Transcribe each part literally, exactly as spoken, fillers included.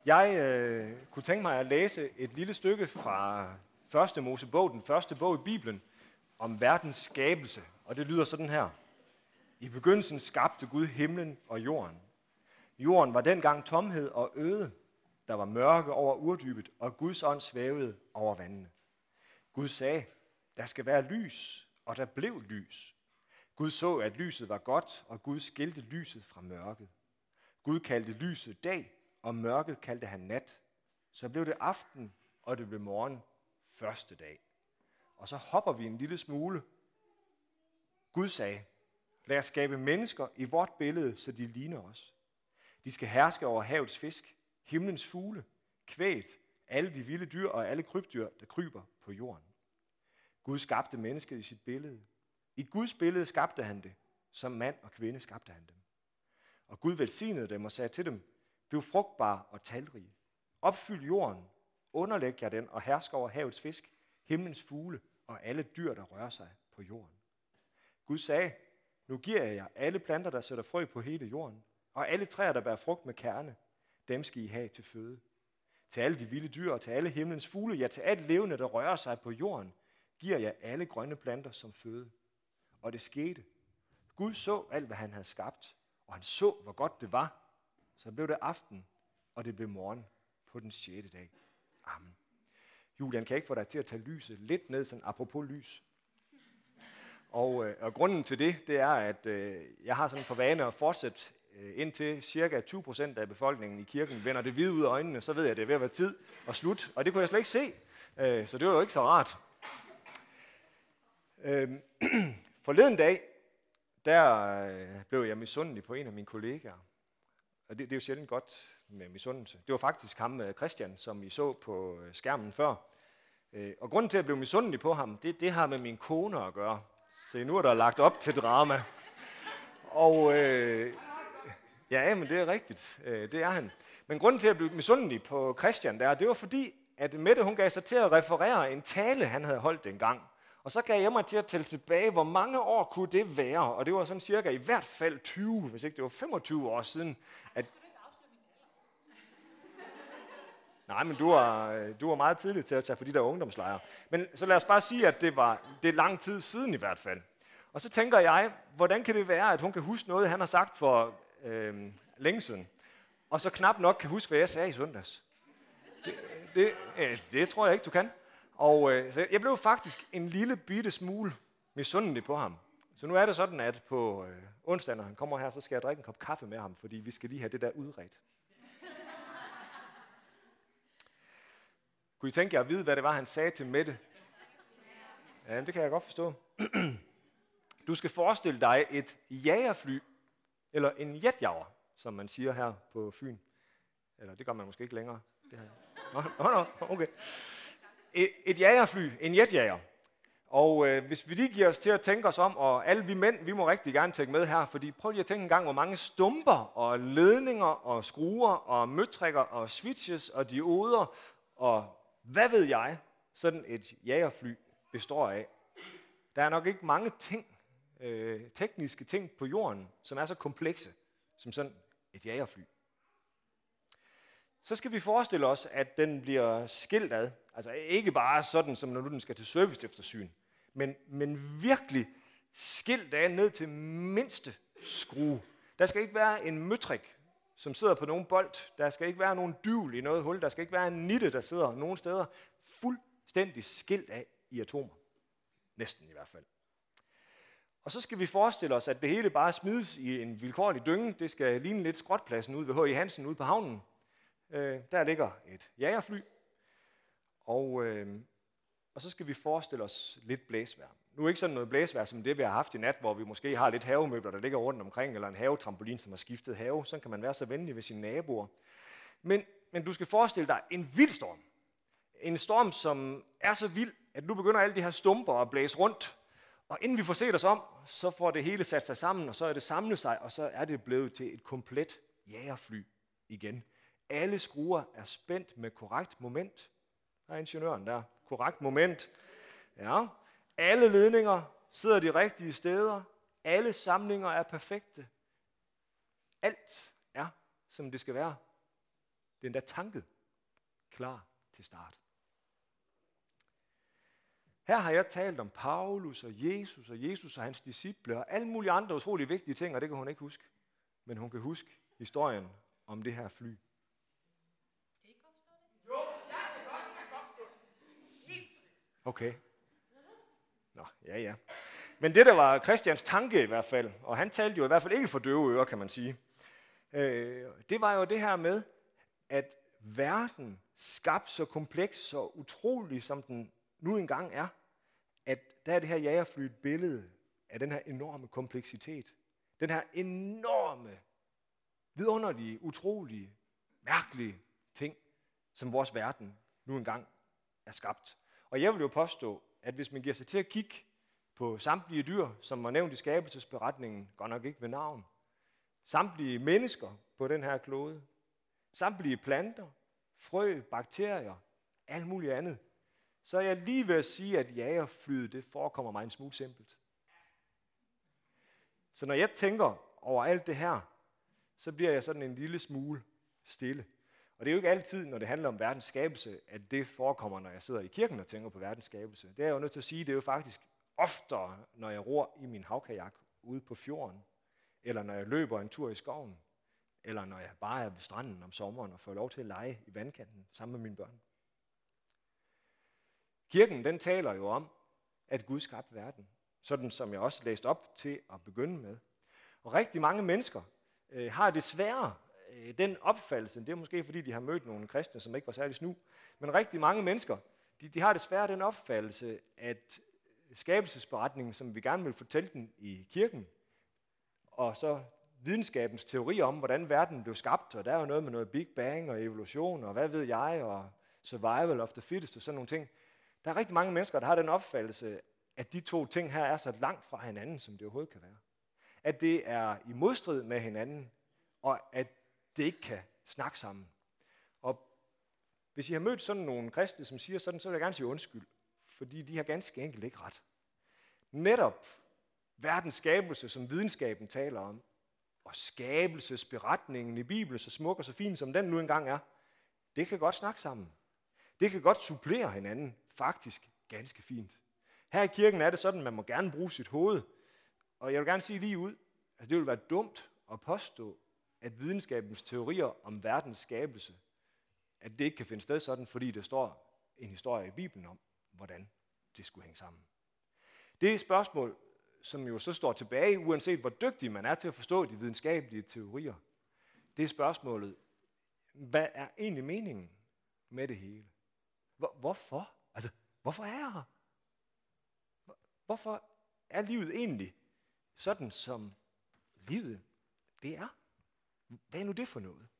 Jeg øh, kunne tænke mig at læse et lille stykke fra første Mosebog, den første bog i Bibelen, om verdens skabelse. Og det lyder sådan her. I begyndelsen skabte Gud himlen og jorden. Jorden var dengang tomhed og øde. Der var mørke over urdybet, og Guds ånd svævede over vandene. Gud sagde, der skal være lys, og der blev lys. Gud så, at lyset var godt, og Gud skilte lyset fra mørket. Gud kaldte lyset dag, og mørket kaldte han nat. Så blev det aften, og det blev morgen første dag. Og så hopper vi en lille smule. Gud sagde, lad os skabe mennesker i vort billede, så de ligner os. De skal herske over havets fisk, himlens fugle, kvæg, alle de vilde dyr og alle krybdyr, der kryber på jorden. Gud skabte mennesket i sit billede. I Guds billede skabte han det. Som mand og kvinde skabte han dem. Og Gud velsignede dem og sagde til dem, bliv frugtbare og talrige. Opfyld jorden, underlæg jer den og hersk over havets fisk, himlens fugle og alle dyr, der rører sig på jorden. Gud sagde, nu giver jeg jer alle planter, der sætter frø på hele jorden, og alle træer, der bærer frugt med kerne, dem skal I have til føde. Til alle de vilde dyr og til alle himlens fugle, ja til alt levende, der rører sig på jorden, giver jeg alle grønne planter som føde. Og det skete. Gud så alt, hvad han havde skabt, og han så, hvor godt det var. Så blev det aften, og det blev morgen på den sjette dag. Amen. Julian, kan jeg ikke få dig til at tage lyset lidt ned, sådan apropos lys? Og, øh, og grunden til det, det er, at øh, jeg har sådan for vane at fortsætte øh, indtil cirka tyve procent af befolkningen i kirken vender det hvide ud af øjnene, så ved jeg, at det er ved at være tid og slut. Og det kunne jeg slet ikke se, øh, så det var jo ikke så rart. Øh, forleden dag, der øh, blev jeg misundelig på en af mine kollegaer. Og det, det er jo sjældent godt med misundelse. Det var faktisk ham, Christian, som I så på skærmen før. Og grunden til, at jeg blev misundelig på ham, det, det har med min kone at gøre. Se, nu er der lagt op til drama. Og øh, ja, men det er rigtigt. Det er han. Men grunden til, at jeg blev misundelig på Christian, der, det var fordi, at Mette, hun gav sig til at referere en tale, han havde holdt dengang. Og så gav jeg mig til at tælle tilbage, hvor mange år kunne det være. Og det var sådan cirka i hvert fald tyve, hvis ikke det var femogtyve år siden. At... Nej, men du var, du var meget tidlig til at tage for de der ungdomslejre. Men så lad os bare sige, at det var det er lang tid siden i hvert fald. Og så tænker jeg, hvordan kan det være, at hun kan huske noget, han har sagt for øh, længe siden, og så knap nok kan huske, hvad jeg sagde i søndags. Det, det, øh, det tror jeg ikke, du kan. Og øh, så jeg blev faktisk en lille bitte smule misundelig på ham. Så nu er det sådan, at på øh, onsdag, når han kommer her, så skal jeg drikke en kop kaffe med ham, fordi vi skal lige have det der udredt. Kunne I tænke jer at vide, hvad det var, han sagde til Mette? Ja, det kan jeg godt forstå. Du skal forestille dig et jagerfly, eller en jetjager, som man siger her på Fyn. Eller det gør man måske ikke længere. Det her. Nå, nå, okay. Et, et jagerfly, en jetjager. Og øh, hvis vi lige giver os til at tænke os om, og alle vi mænd, vi må rigtig gerne tænke med her, fordi prøv lige at tænke en gang, hvor mange stumper og ledninger og skruer og møtrikker og switches og dioder og hvad ved jeg, sådan et jagerfly består af. Der er nok ikke mange ting, øh, tekniske ting på jorden, som er så komplekse som sådan et jagerfly. Så skal vi forestille os, at den bliver skilt ad. Altså ikke bare sådan, som når den skal til service eftersyn, men, men virkelig skilt af ned til mindste skrue. Der skal ikke være en møtrik, som sidder på nogen bold. Der skal ikke være nogen dyvel i noget hul. Der skal ikke være en nitte, der sidder nogen steder. Fuldstændig skilt af i atomer. Næsten i hvert fald. Og så skal vi forestille os, at det hele bare smides i en vilkårlig dynge. Det skal ligne lidt skrotpladsen ude ved H I Hansen ude på havnen. Øh, der ligger et jagerfly. Og, øh, og så skal vi forestille os lidt blæsvejr. Nu er ikke sådan noget blæsvejr som det, vi har haft i nat, hvor vi måske har lidt havemøbler, der ligger rundt omkring, eller en havetrampolin, som har skiftet have. Sådan kan man være så venlig ved sine naboer. Men, men du skal forestille dig en vild storm. En storm, som er så vild, at nu begynder alle de her stumper at blæse rundt. Og inden vi får set os om, så får det hele sat sig sammen, og så er det samlet sig, og så er det blevet til et komplet jagerfly igen. Alle skruer er spændt med korrekt moment. Der er ingeniøren der. Korrekt moment. Ja. Alle ledninger sidder de rigtige steder. Alle samlinger er perfekte. Alt er, som det skal være. Det er endda tanket klar til start. Her har jeg talt om Paulus og Jesus og Jesus og hans disciple og alle mulige andre utrolige vigtige ting, og det kan hun ikke huske. Men hun kan huske historien om det her fly. Kan I ikke godt forstå det? Jo, jeg kan godt, jeg kan godt forstå det. Helt sikkert. Okay. Nå, ja, ja. Men det, der var Christians tanke i hvert fald, og han talte jo i hvert fald ikke for døve ører, kan man sige, øh, det var jo det her med, at verden skabt så kompleks og utrolig, som den nu engang er, at der er det her jagerfly et billede af den her enorme kompleksitet. Den her enorme, vidunderlige, utrolige, mærkelige ting, som vores verden nu engang er skabt. Og jeg vil jo påstå, at hvis man giver sig til at kigge på samtlige dyr, som var nævnt i skabelsesberetningen, godt nok ikke ved navn, samtlige mennesker på den her klode, samtlige planter, frø, bakterier, alt muligt andet, så er jeg lige ved at sige, at jagerflyet, det forekommer mig en smule simpelt. Så når jeg tænker over alt det her, så bliver jeg sådan en lille smule stille. Og det er jo ikke altid, når det handler om verdens skabelse, at det forekommer, når jeg sidder i kirken og tænker på verdens skabelse. Det er jeg jo nødt til at sige, det er jo faktisk oftere, når jeg ror i min havkajak ude på fjorden, eller når jeg løber en tur i skoven, eller når jeg bare er ved stranden om sommeren og får lov til at lege i vandkanten sammen med mine børn. Kirken, den taler jo om, at Gud skabte verden, sådan som jeg også læste op til at begynde med. Og rigtig mange mennesker øh, har desværre øh, den opfattelse, det er måske fordi, de har mødt nogle kristne, som ikke var særlig snu, men rigtig mange mennesker, de, de har desværre den opfattelse, at skabelsesberetningen, som vi gerne vil fortælle den i kirken, og så videnskabens teori om, hvordan verden blev skabt, og der er jo noget med noget Big Bang og evolution, og hvad ved jeg, og survival of the fittest og sådan nogle ting. Der er rigtig mange mennesker, der har den opfattelse, at de to ting her er så langt fra hinanden, som det overhovedet kan være. At det er i modstrid med hinanden, og at det ikke kan snakke sammen. Og hvis I har mødt sådan nogle kristne, som siger sådan, så vil jeg gerne sige undskyld, fordi de har ganske enkelt ikke ret. Netop verdens skabelse, som videnskaben taler om, og skabelsesberetningen i Bibelen, så smuk og så fin, som den nu engang er, det kan godt snakke sammen. Det kan godt supplere hinanden, faktisk ganske fint. Her i kirken er det sådan, at man må gerne bruge sit hoved, og jeg vil gerne sige lige ud, at det vil være dumt at påstå, at videnskabens teorier om verdens skabelse, at det ikke kan finde sted sådan, fordi der står en historie i Bibelen om, hvordan det skulle hænge sammen. Det er et spørgsmål, som jo så står tilbage, uanset hvor dygtig man er til at forstå de videnskabelige teorier. Det er spørgsmålet, hvad er egentlig meningen med det hele? Hvor, hvorfor? Altså, hvorfor er jeg her? Hvorfor er livet egentlig sådan, som livet det er? Hvad er nu det for noget?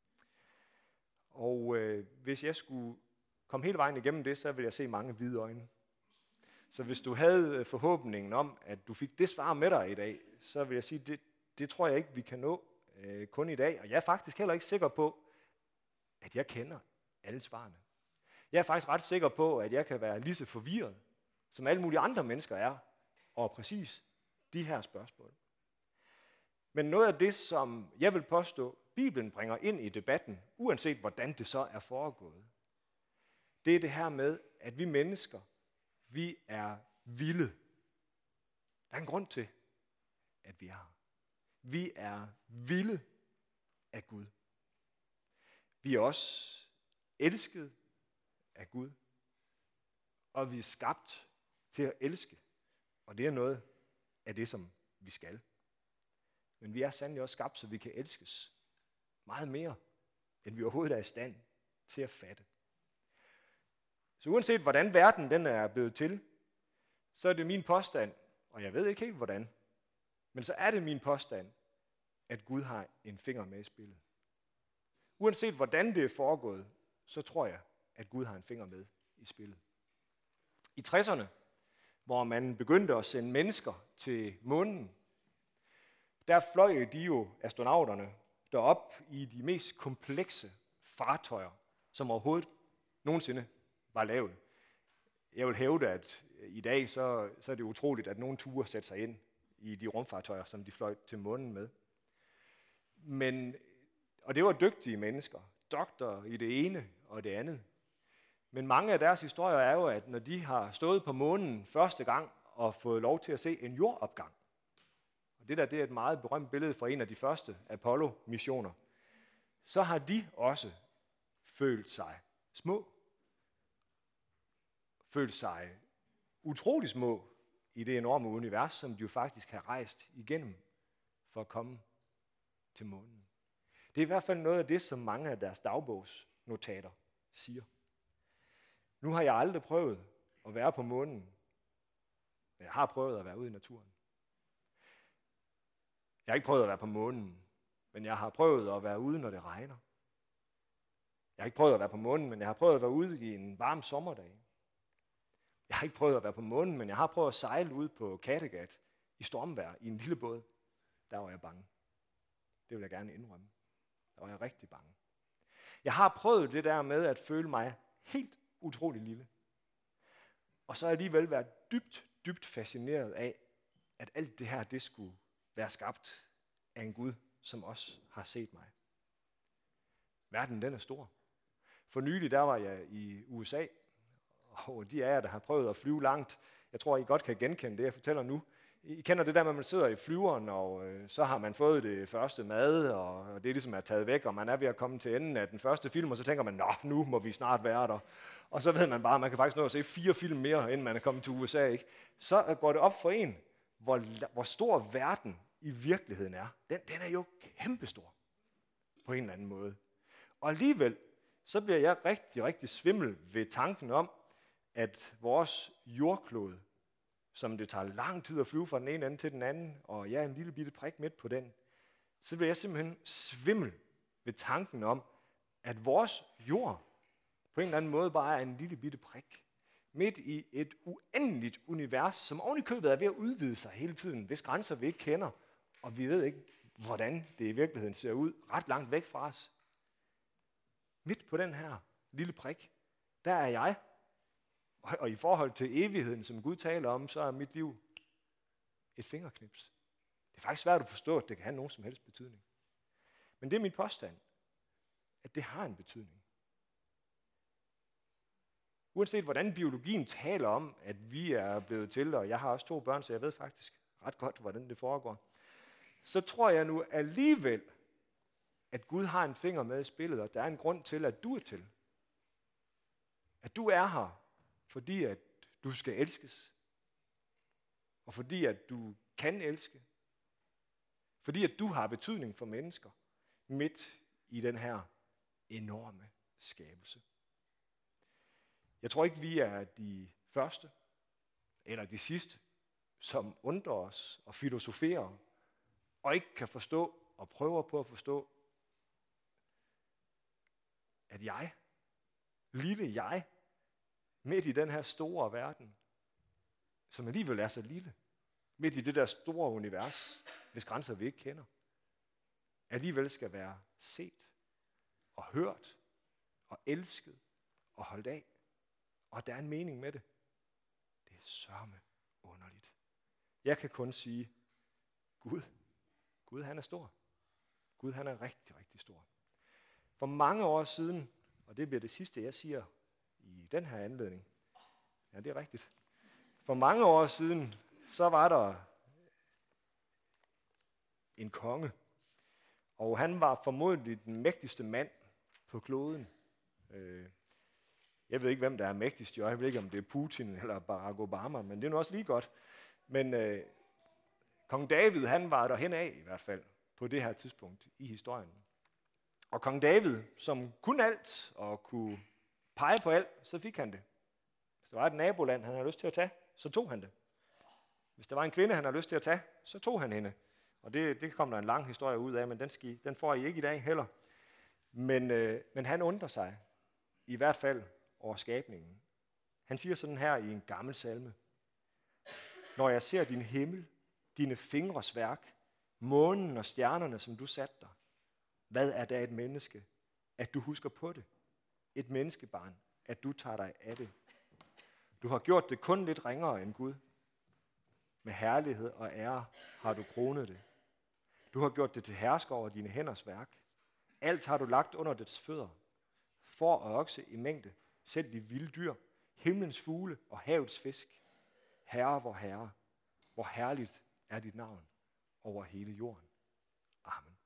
Og øh, hvis jeg skulle komme hele vejen igennem det, så ville jeg se mange hvide øjne. Så hvis du havde forhåbningen om, at du fik det svar med dig i dag, så vil jeg sige, det, det tror jeg ikke, vi kan nå øh, kun i dag. Og jeg er faktisk heller ikke sikker på, at jeg kender alle svarene. Jeg er faktisk ret sikker på, at jeg kan være lige så forvirret, som alle mulige andre mennesker er, over præcis de her spørgsmål. Men noget af det, som jeg vil påstå, Bibelen bringer ind i debatten, uanset hvordan det så er foregået, det er det her med, at vi mennesker, vi er vilde. Der er en grund til, at vi er her. Vi er vilde af Gud. Vi er også elsket af Gud. Og vi er skabt til at elske. Og det er noget af det, som vi skal. Men vi er sandelig også skabt, så vi kan elskes meget mere, end vi overhovedet er i stand til at fatte. Så uanset hvordan verden den er blevet til, så er det min påstand, og jeg ved ikke helt hvordan, men så er det min påstand, at Gud har en finger med i spillet. Uanset hvordan det er foregået, så tror jeg, at Gud har en finger med i spillet. I tresserne, hvor man begyndte at sende mennesker til månen, der fløj de jo astronauterne derop i de mest komplekse fartøjer, som overhovedet nogensinde var lavet. Jeg vil hævde, at i dag så, så er det utroligt, at nogen turer sætter sig ind i de rumfartøjer, som de fløj til månen med. Men, og det var dygtige mennesker. doktor i det ene og det andet. Men mange af deres historier er jo, at når de har stået på månen første gang og fået lov til at se en jordopgang, og det der det er et meget berømt billede fra en af de første Apollo-missioner, så har de også følt sig små. Følt sig utrolig små i det enorme univers, som de jo faktisk har rejst igennem for at komme til månen. Det er i hvert fald noget af det, som mange af deres dagbogsnotater siger. Nu har jeg aldrig prøvet at være på månen, men jeg har prøvet at være ude i naturen. Jeg har ikke prøvet at være på månen, men jeg har prøvet at være ude, når det regner. Jeg har ikke prøvet at være på månen, men jeg har prøvet at være ude i en varm sommerdag. Jeg har ikke prøvet at være på månen, men jeg har prøvet at sejle ud på Kattegat i stormvejr i en lille båd. Der var jeg bange. Det vil jeg gerne indrømme. Der var jeg rigtig bange. Jeg har prøvet det der med at føle mig helt utrolig lille. Og så alligevel været dybt, dybt fascineret af, at alt det her, det skulle være skabt af en Gud, som også har set mig. Verden, den er stor. For nylig, der var jeg i U S A, og de af jer, der har prøvet at flyve langt, jeg tror, I godt kan genkende det, jeg fortæller nu. I kender det der med, at man sidder i flyveren, og øh, så har man fået det første mad, og, og det ligesom er taget væk, og man er ved at komme til enden af den første film, og så tænker man, nå, nu må vi snart være der. Og så ved man bare, at man kan faktisk nå at se fire film mere, inden man er kommet til U S A. Ikke? Så går det op for en, hvor, hvor stor verden i virkeligheden er. Den, den er jo kæmpestor på en eller anden måde. Og alligevel, så bliver jeg rigtig, rigtig svimmel ved tanken om, at vores jordklode, som det tager lang tid at flyve fra den ene ende til den anden, og jeg er en lille bitte prik midt på den, så bliver jeg simpelthen svimmel ved tanken om, at vores jord på en eller anden måde bare er en lille bitte prik, midt i et uendeligt univers, som oven i købet er ved at udvide sig hele tiden, hvis grænser vi ikke kender, og vi ved ikke, hvordan det i virkeligheden ser ud, ret langt væk fra os. Midt på den her lille prik, der er jeg. Og i forhold til evigheden, som Gud taler om, så er mit liv et fingerknips. Det er faktisk svært at forstå, at det kan have nogen som helst betydning. Men det er min påstand, at det har en betydning. Uanset hvordan biologien taler om, at vi er blevet til, og jeg har også to børn, så jeg ved faktisk ret godt, hvordan det foregår, så tror jeg nu alligevel, at Gud har en finger med i spillet, og der er en grund til, at du er til. At du er her, fordi at du skal elskes. Og fordi at du kan elske. Fordi at du har betydning for mennesker midt i den her enorme skabelse. Jeg tror ikke, vi er de første eller de sidste, som undrer os og filosoferer og ikke kan forstå og prøver på at forstå, at jeg, lille jeg, midt i den her store verden, som alligevel er så lille, midt i det der store univers, hvis grænser vi ikke kender, alligevel skal være set og hørt og elsket og holdt af. Og der er en mening med det. Det er sørme underligt. Jeg kan kun sige, Gud, Gud han er stor. Gud han er rigtig, rigtig stor. For mange år siden, og det bliver det sidste, jeg siger i den her anledning, ja, det er rigtigt. For mange år siden, så var der en konge, og han var formodentlig den mægtigste mand på kloden. Jeg ved ikke, hvem der er mægtigst i øjeblikket, om det er Putin eller Barack Obama, men det er nu også lige godt. Men øh, kong David, han var derhen af i hvert fald, på det her tidspunkt i historien. Og kong David, som kunne alt og kunne pege på alt, så fik han det. Hvis der var et naboland, han havde lyst til at tage, så tog han det. Hvis der var en kvinde, han havde lyst til at tage, så tog han hende. Og det, det kom der en lang historie ud af, men den, skal, den får I ikke i dag heller. Men, øh, men han undrer sig, i hvert fald over skabningen. Han siger sådan her i en gammel salme: Når jeg ser din himmel, dine fingres værk, månen og stjernerne, som du satte der, hvad er da et menneske, at du husker på det? Et menneskebarn, at du tager dig af det. Du har gjort det kun lidt ringere end Gud. Med herlighed og ære har du kronet det. Du har gjort det til hersker over dine hænders værk. Alt har du lagt under dets fødder. får og okse i mængde, selv de vilde dyr, himlens fugle og havets fisk. Herre, vor Herre, hvor herligt er dit navn over hele jorden. Amen.